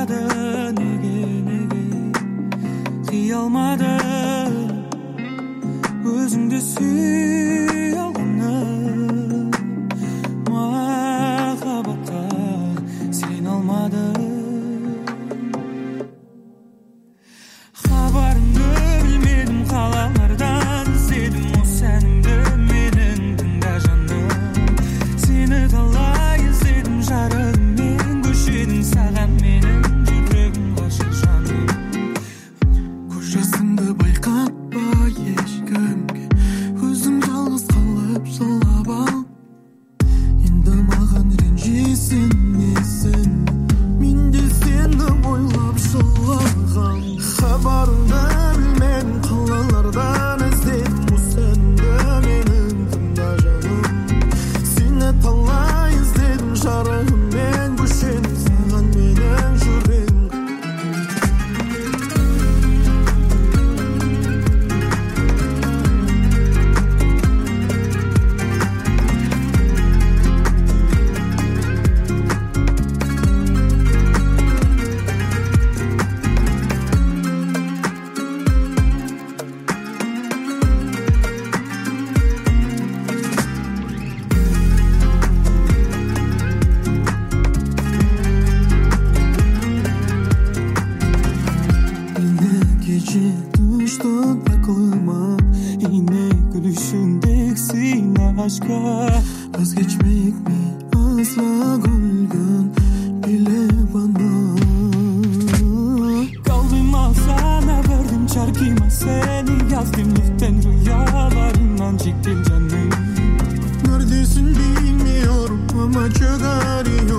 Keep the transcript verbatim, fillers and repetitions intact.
Nege nege kıyalmadın Özüngde süy algаны Mahabatка sen almadın Habarыңды bilmedim қалалардан іздедім осы әніңді менің тыңда жаным Сені талай іздедім жарығым мен көшедің саған менің жүрегім ғашық жаным Көз жасыңды байқатпа ешкімге Өзің жалғыз қалып жылап ал Енді маған ренжисің несін Мен де сені ойлап жылаған Хабарыңды білмедім қалалардан іздедім осы әніңді менің тыңда жаным Сені талай іздедім жарығым мен көшенің саған менің жүрегім Gece düştü aklıma Yine gülüşündeki sin aşka Vazgeçmek mi asla gülgün Bile bana Kalbim sana verdim çarkıma Seni yazdım lütfen rüyalarından çektim canım Neredesin bilmiyorum ama çok arıyorum